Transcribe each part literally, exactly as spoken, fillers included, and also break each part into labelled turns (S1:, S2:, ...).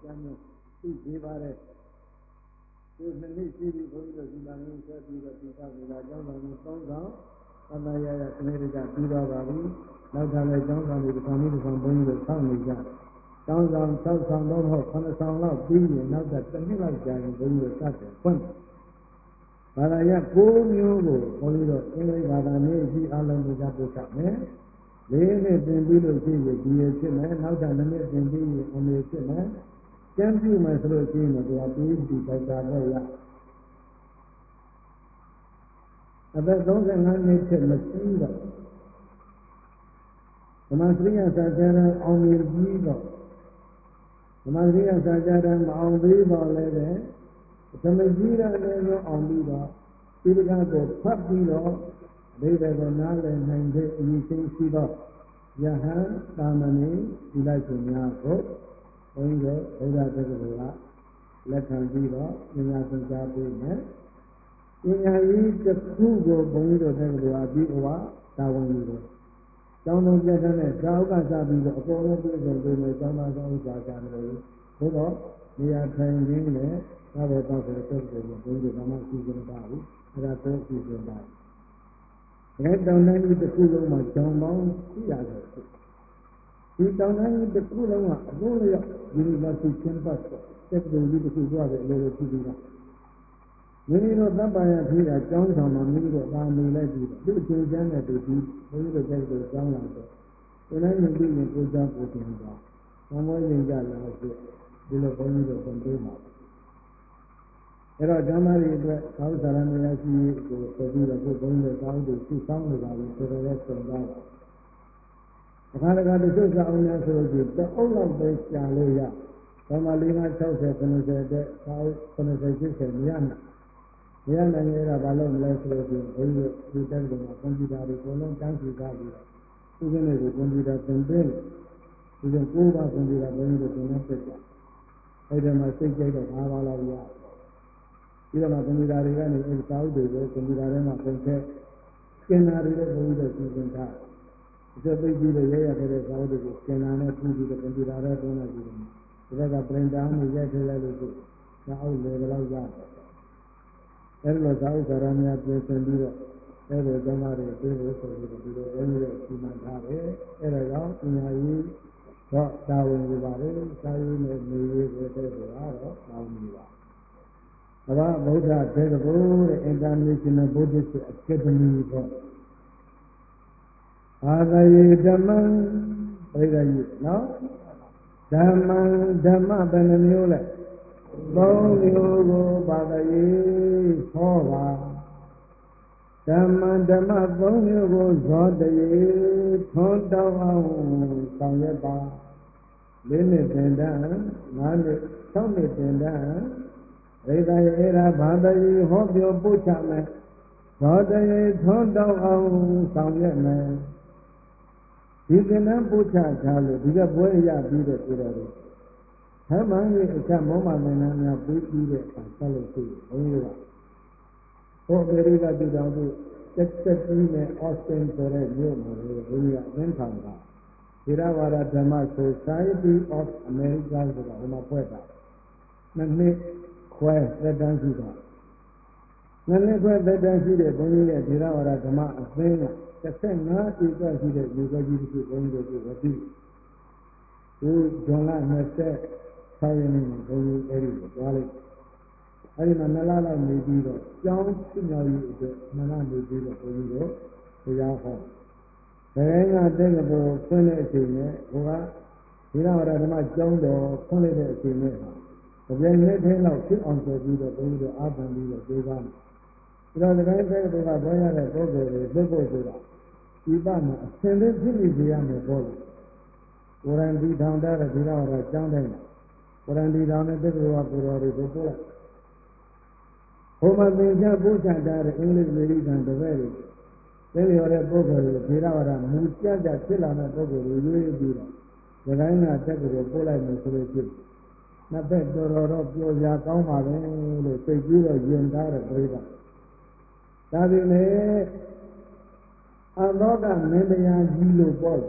S1: မ်းသိသေးပါတယ်ဒီနှစ်နှစ်ရှိပြီဘုန်းကြီးတို့ဒီမှာလည်းဆက်ပြီးတော့ဒီကနေတာကျောင်းဆောင်ကြီးသုံးဆောင်အတ္တရရစနစ်တကျပြီးတော့ပါပြီနောက်ထပ်လည်းကျောင်းဆောင်တွေဒီဆောင်ကြီးဒီဆောင်ဘုန်းကြီးတို့ဆောက်နေကြကျောင်းဆောင်၆ဆောင်တော့မဟုတ်ခုနှစ်ဆောင်လောက်ပြီးရင်နောက်တစ်နှစ်လောက်ကြာရင်ဘုန်းကြီးတို့စတယ်ဖွင့်ဘာသာရ၉မျိုးကိုဘုန်းကြီးတို့အင်္ဂလိပ်ဘာသာနဲ့အကြည့်အလုံးကိုကြားပို့ချမယ်လေးနှစ်သင်ပြီးလို့ရှိရင်ဒီရဖြစ်မယ်နောက်ထပ်နှစ်နှစ်သင်ပြီးရင်အမေဖြစ်မယ်ကျမ်းပြုမယ်ဆိုလို့ရှိရင်တော့သူက PhD ဒေါက်တာပဲရအသက်၃၅နှစ်ဖြစ်မရှိတော့ဓမ္မစရိယစာကြရန်အောင်မြင်ပြီးတော့ဓမ္မစရိယစာကြရန်မအောင်သေးတော့လည်းပဲသမကြီးရလည်းမျိုးအောင်ပြီးတော့ဒီကကိုဖတ်ပြီးတော့အဘိဓမ္မာနားလည်နိုင်တဲ့အရေးချင်းရှိတော့ယဟန်သာမဏေဒီလိုက်ရှင်များကိုဘုန်းကြီးတို့ဘုရားတက္ကသိုလ်ကလက်ခံပြီးတော့ပညာသင်ကြားပေးမယ်ပညာရေးတစ်ခုကိုဘုန်းကြီးတို့တက္ကသိုလ်အပြီးအဝတာဝန်ယူတယ်ကျောင်းတော်ပြတ်တဲ့ဇာဥကစပြီးတော့အပေါ်လုံးပြည့်စုံပေးမယ်ကျောင်းသားဆောင်ဥစ္စာကြတယ်ဘုတော့နေရာထိုင်ရင်းနဲ့သာဘောတော့ဆိုတဲ့တက္ကသိုလ်ကိုဘုန်းကြီးတို့ဘာမှစီစဉ်ပါဘူးအဲဒါတော့စီစဉ်ပါအဲတောင်တန်းကြီးတစ်ခုလုံးမှာကျောင်းပေါင်းရှိရတယ်ဒီတောင်တန်းကြီးတစ်ခုလုံးကအလုံးလျောက် University Campus တက္ကသိုလ်ကြီးတစ်ခုသွားတယ်အလိုလိုဖြစ်ပြီးတော့မိမိတို့သဗ္ဗယဖြစ်တာကျောင်းဆောင်မှာမိမိတို့အသာနေလိုက်ပြီးတော့သူ့အချိန်ကျမ်းတဲ့သူဒီဘုန်းကြီးတို့တက္ကသိုလ်ကျောင်းလာတော့ဒီတိုင်းနေပြီးရင်ကိုကျောင်းကိုသင်တာသံဃာ့ရင်ကြလာဖြစ်ဒီလိုဘုန်းကြီးတို့သင်ပေးမှာအဲ့တော့ဓမ္မတွေအတွက်သာဝတ္တရမေယရှိကိုဆိုပြီးတော့ဘုန်းကြီးတို့သာဝတ္တကိုဆောင်းနေတာကိုတော်တော်လေးသုံးတာအခါတခါတချို့စာအုပ်များဆိုလို့ရှိရင်တအုပ်လောက်ပဲရှာလို့ရဓမ္မလေးငါ၆၀ ၇၀တဲ့စာအုပ်၇၀ ၈၀မရနိုင်မရနိုင်ရတာဘာလို့မလဲဆိုလို့ရှိရင်ဘုန်းကြီးတို့ဒီတက္ကသိုလ်မှာကွန်ပျူတာတွေအကုန်လုံးတန်းစီထားပြီးတော့သူကနေ့ကိုကွန်ပျူတာသင်ပေးတယ်ဒီလိုကိုးပါးကွန်ပျူတာဘုန်းကြီးတို့သင်နေပြကြအဲ့ဒီမှာစိတ်ကြိုက်တော့၅ပါးလောက်ရပြီးတော့မှကွန်ပျူတာတွေကနေအဲ့ဒီစာအုပ်တွေကိုကွန်ပျူတာထဲမှာပုံထည့်စင်နာတွေလည်းဘုန်းကြီးတို့စီစဉ်ထားဒီလိုသိပြီးတော့ရရတဲ့စာအုပ်တွေကိုစင်နာနဲ့ပြုပြီးတော့ကွန်ပျူတာထဲသုံးလိုက်ပြီးတော့ဒီဘက်ကပရင်တာနဲ့ရိုက်ထည့်လိုက်လို့ဆိုစာအုပ်လေလောက်ရတယ်အဲဒီလိုစာဥစ္စာရများပြင်ဆင်ပြီးတော့အဲဒီကျောင်းသားတွေပြေဖို့ဆိုပြီးတော့ဒီလိုဘုန်းကြီးတို့စီမံထားတယ်အဲဒါကြောင့်ပညာရေးတော့တာဝန်ယူပါလေစာရေးနဲ့နေရေးကိုတဲ့ဆိုတော့တာဝန်ယူပါဘဝဗုဒ္ဓတေကဘုတဲ့ International Buddhist Academy ပေါ့အာသယေဓမ္မံပြိဿကြီးနော်ဓမ္မံဓမ္မဘယ်နှမျိုးလဲသုံးမျိုးကိုပါသယေဟောပါဓမ္မဓမ္မသုံးမျိုးကိုဇောတယေထွန်းတောင်းအောင်ဆောင်ရွက်ပါလေးနှစ်သင်တန်းငါးနှစ်၆နှစ်သင်တန်းရိသယေရာဘာတယေဟောပြောပို့ချမယ်ဇောတယေထွန်းတောင်းအောင်ဆောင်ရွက်မယ်ဒီသင်တန်းပို့ချထားလို့ဒီကပွဲရပြီးတဲ့ကိုယ်တော်တွေဟမ်းမန်းကြီးအခါမောမသင်္นานများပြီးပြီးတဲ့အခါဆက်လို့ရှိရင်ဘုန်းကြီးကဟောအမေရိကပြည်တော်စုတက်တက်ကြီးနဲ့အော်စတင်ဆိုတဲ့မြို့မှာဘုန်းကြီးကအသင်းထောင်တာသီရဝါဒဓမ္မ Society of America ဆိုတာဟိုမှာဖွဲ့တာနှစ်နှစ်ခွဲသက်တမ်းရှိတာနှစ်နှစ်ခွဲသက်တမ်းရှိတဲ့ဘုန်းကြီးရဲ့သီရဝါဒဓမ္မအသင်းကတစ်ဆယ့်ငါးဧကရှိတဲ့မြို့ကြီးတစ်ခုဘုန်းကြီးတို့ကိုဝတိဒီဇွန်လ၂၆ရက်နေ့မှာဘုန်းကြီးအဲဒီကိုသွားလိုက်အဲဒီမှာနှစ်လလောက်နေပြီးတော့ကျောင်းဖြစ်မြောက်ရေးအတွက်နှစ်လနေပြီးတော့ဘုန်းကြီးတို့တရားဟောဘယ်ကတက္ကသိုလ်ဖွင့်တဲ့အချိန်နဲ့ဘုရားဒီရဝရဓမ္မကျောင်းတော်ဖွင့်လိုက်တဲ့အချိန်နဲ့ဟာတပြိုင်နက်တည်းလောက်ဖြစ်အောင်ဆိုပြီးတော့ဘုန်းကြီးတို့အားထုတ်ပြီးတော့ပြေးပါမယ်ဒါတော့ဒီတိုင်းတက္ကသိုလ်ကဘွဲရတဲ့ပုဂ္ဂိုလ်တွေလွတ်ဖို့ဆိုတာဒီပမှာအစဉ်သင်းဖြစ်နေကြရမယ်ပေါ့လေကိုရန်ဒီထောင်တဲ့ဒီရဝရကျောင်းတိုင်းကိုရန်ဒီထောင်တဲ့တက္ကသိုလ်ကကိုတော်တွေကိုပို့လိုက်ဟိုမှာသင်္ချာပို့ချထားတဲ့အင်္ဂလိပ်အမေရိကန်တပည့်တွေသိလျော်တဲ့ပုဂ္ဂိုလ်တွေထေရဝါဒမူကြကြဖြစ်လာတဲ့ပုဂ္ဂိုလ်တွေရွေးပြီးတော့ဒီတိုင်းကတက္ကသိုလ်ပို့လိုက်မယ်ဆိုလို့ရှိရင်နှစ်ဖက်တော်တော်တော့ပြောကြကောင်းပါပဲလို့သိပြီးတော့ယဉ်သားတဲ့ပြိဿဒါပေမဲ့အသောကမင်းတရားကြီးလို့ပေါ့ဟ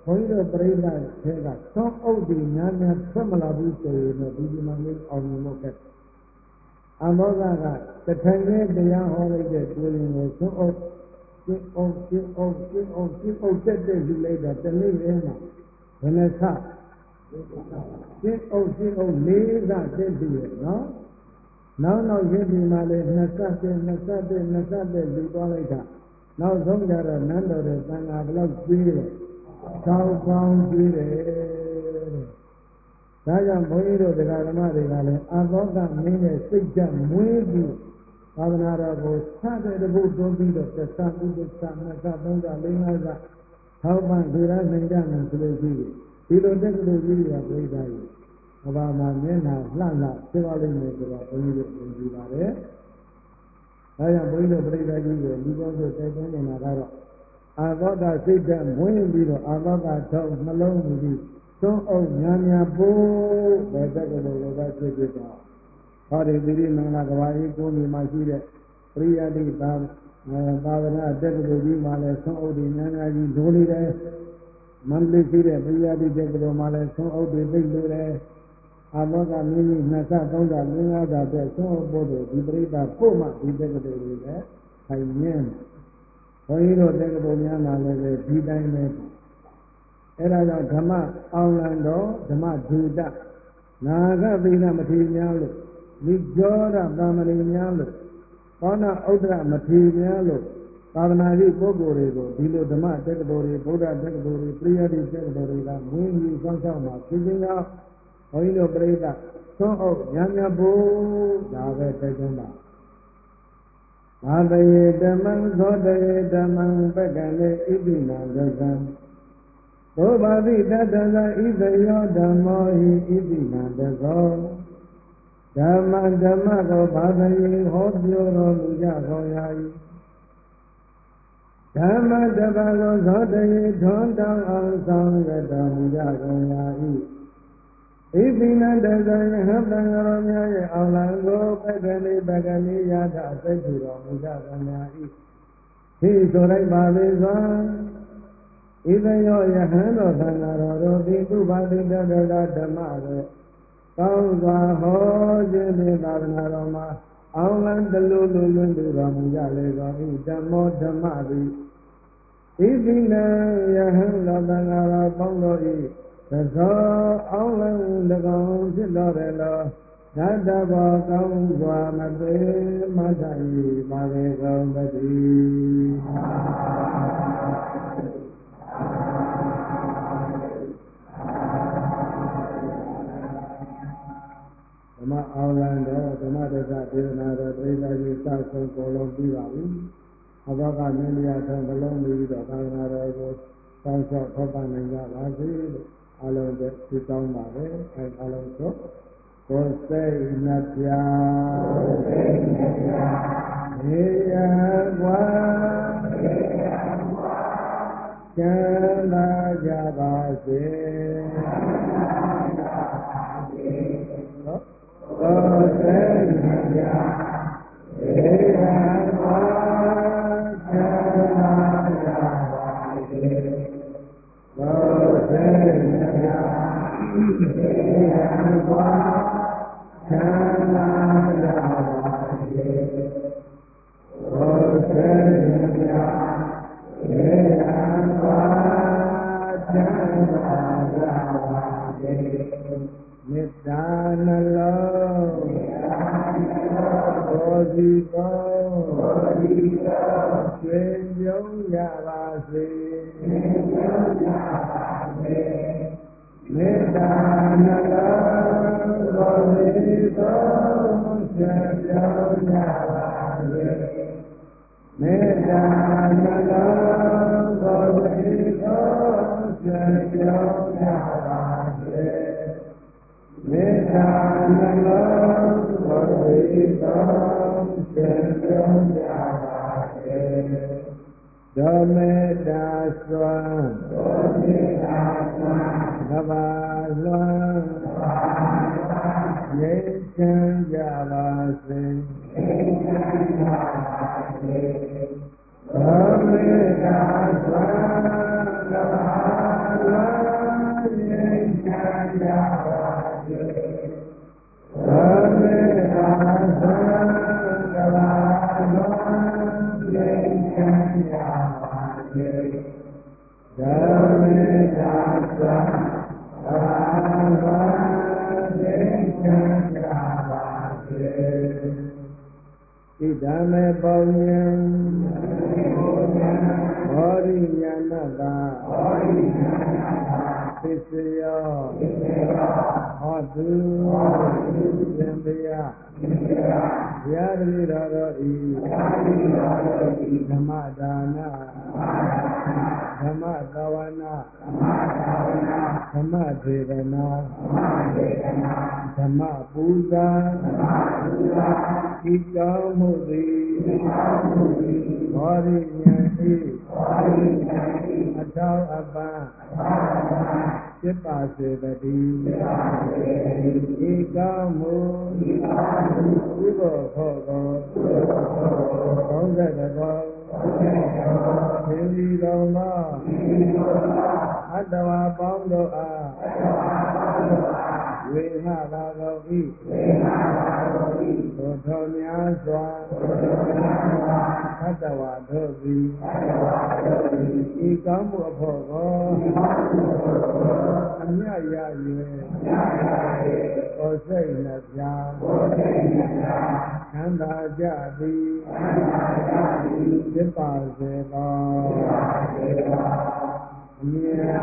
S1: ဘုန်းကြီးတို့ပြိဿထဲကသွန်အုပ်ဒီများများထွက်မလာဘူးဆိုရင်တော့ဒီဒီမှာလေးအောင်မြင်ဖို့ခက်အမောကကတထိုင်နဲ့တရားဟောလိုက်တဲ့ကိုယ်ရင်ကိုသွန်အုပ်ကျင်းအုပ်ကျင်းအုပ်ကျင်းအုပ်ကျင်းအုပ်တက်တက်ယူလိုက်တော့တနေ့တည်းမှာဘယ်နဲ့ဆကျင်းအုပ်ကျင်းအုပ်လေးကတက်ပြီနော်နောက်နောက်ရစ်ဒီမှာလေနှစ်ဆက်တဲ့နှစ်ဆက်တဲ့နှစ်ဆက်တဲ့ယူသွားလိုက်တာနောက်ဆုံးကြတော့နန်းတော်တဲ့သံဃာဘလောက်ကြီးတယ်၆ပေါင်းကြီးတယ်တဲ့ဒါကြောင့်ဘုန်းကြီးတို့တရားဓမ္မတွေကလည်းအာသောကမင်းရဲ့စိတ်ဓာတ်မွေးပြီးသာသနာတော်ကိုစတဲ့တပုတ်တွန်းပြီးတော့သစ္စာပုဒ်သစ္စာနှစ်ဆသုံးဆလေးငါးဆထောက်ပံ့ကြရနိုင်ကြမယ်ဆိုလို့ရှိရင်ဒီလိုတက္ကသိုလ်ကြီးတွေကပြိဿကြီးအဘာမှာမျက်နှာလှလှဖြစ်ပါလိမ့်မယ်ဆိုတော့ဘုန်းကြီးတို့ယုံကြည်ပါတယ်။ဒါကြောင့်ဘုန်းကြီးတို့ပြိဿကြီးကိုဒီကောင်းဆိုတိုက်တွန်းနေတာကတော့အာသောကစိတ်ဓာတ်မွေးပြီးတော့အာသောကထောက်နှလုံးမူပြီးသွန်းအုပ်ညာညာပို့ဘယ်တက္ကသိုလ်ကိုပဲဖြစ်ဖြစ်တော့ဟောဒီသီရိမင်္ဂလာကဘာကြီးကိုမြေမှာရှိတဲ့ပရိယတိသာသာသနာတက္ကသိုလ်ကြီးမှာလည်းသွန်းအုပ်ဒီညာညာကြီးလိုနေတယ်မန္တလေးရှိတဲ့ပရိယတိတက္ကသိုလ်မှာလည်းသွန်းအုပ်တွေသိလိုတယ်အာသောကမင်းကြီးနှစ်ဆသုံးဆလင်းကားသာတဲ့သွန်းအုပ်ဖို့တို့ဒီပရိသတ်ပို့မှဒီတက္ကသိုလ်တွေလည်းခိုင်မြဲဘုန်းကြီးတို့တက္ကသိုလ်များမှာလည်းဒီတိုင်းပဲအဲ့ဒါကြောင့်ဓမ္မအောင်လံတော်ဓမ္မဒုတနာဂဗေဒမထေများလို့နိကြောရပါမဏိများလို့သောနာဥဒ္ဒရမထေများလို့သာသနာ့ကြီးပုဂ္ဂိုလ်တွေကိုဒီလိုဓမ္မတက္ကသိုလ်တွေဗုဒ္ဓတက္ကသိုလ်တွေပရိယတိတက္ကသိုလ်တွေကမွေးမြူစောင့်ရှောက်မှာဖြစ်ခြင်းကြောင့်ဘုန်းကြီးတို့ပြိဿသွန်းအုပ်ညာညာဖို့ဒါပဲတိုက်တွန်းပါသာတယေဓမ္မံသောတယေဓမ္မံပက္ကလေဣတိနံဒုက္ခံသောဘာတိတတ္တဇာဣသယောဓမ္မောဟိဣတိနံတသောဓမ္မဓမ္မကိုဘာတယေဟောပြောတော်မူကြကုန်ရာ၏ဓမ္မတပ္ပကိုသောတယေထွန်းတောင်းအောင်ဆောင်ရတော်မူကြကုန်ရာ၏ဣတိနံတသောယဟတံဃရောများရဲ့အောင်လံကိုပက္ကလေပက္ကလေယထစိတ်ထူတော်မူကြကုန်ရာ၏ဟိဆိုလိုက်ပါလေစွာဣသယောယဟန်တော်သံဃာတော်တို့သည်သူဘာတိတတကဓမ္မကိုကောင်းစွာဟောခြင်းဖြင့်သာသနာတော်မှာအောင်လံတလူလူလွင်သူတော်မူကြလေသောဤဓမ္မောဓမ္မသည်ဣတိနံယဟန်တော်သံဃာတော်ပေါင်းတို့၏သသောအောင်လံတကောင်ဖြစ်တော်တယ်လို့ဓာတဘောကောင်းစွာမသွေမထိုင်ပါလေကုန်တည်းဓမ္မအောင်လံတော်ဓမ္မတက္ကဒေသနာတော်ပြိဿကြီးစဆုံးကိုလုံးပြီးပါပြီအဘောကမင်းတရားထုံးဘလုံးပြီးတော့သာသနာတော်ကိုစောင့်ရှောက်ထောက်ပံ့နိုင်ကြပါစေလို့အလုံးပဲသိကောင်းပါတယ်အဲအလုံးတို့ကိုယ်စိတ်နှပြကိုယ်စိတ်နှပြနေရကွာနေရကွာကျမ်းသာကြပါစေကိုယ်စိတ်နှပြနေရကွာကျမ်းသာကြပါစေကိုယ်စိတ်နှပြနေရကွာချမ်းသာကြပါစေဘုရားမြတ်ရေရာပါချမ်းသာကြပါစေမေတ္တာနှလုံးမေတ္တာနှလုံးကိုစီတော်ကိုစီတော်ကျွေးပြုံးကြပါစေကျွေးပြုံးကြပါစေမေတ္တာနှလုံးကိုစီတော်ကျွေးပြုံးကြပါစေမေတ္တာနှလုံးကိုစီတော်ကျွေးပြုံးကြပါစေမေတ္တာနှလုံးကိုစီတော်ကျွေးပြုံးကြပါစေဓမ္မေတ္တာစွမ်းဓမ္မေတ္တာစွမ်းသဘာလွမ်းသဘာလွမ်းငြိမ်းချမ်းကြပါစေငြိမ်းချမ်းကြပါစေဓမ္မေတ္တာစွမ်းသဘာ Di dhamma paunyam bodhi nyanata Sisya Hotu Sambhya Yadvidaro I Dhamma Dana Dhamma Tawana Dhamma Devana Dhamma Puja Ikamudi Bodhi Nyati Atau Abba Sipa Sevati Ikamu Ugo Hogo Gonga Dago Hindi Doma Atawa Bondo A Weha Lago I Soto Nyaswa Atawa Dozi Ikamu Hogo Anya ya yue, osei na pya, kanda jadi, sipa selo, nya.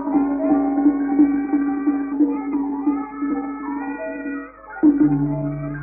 S1: Thank you.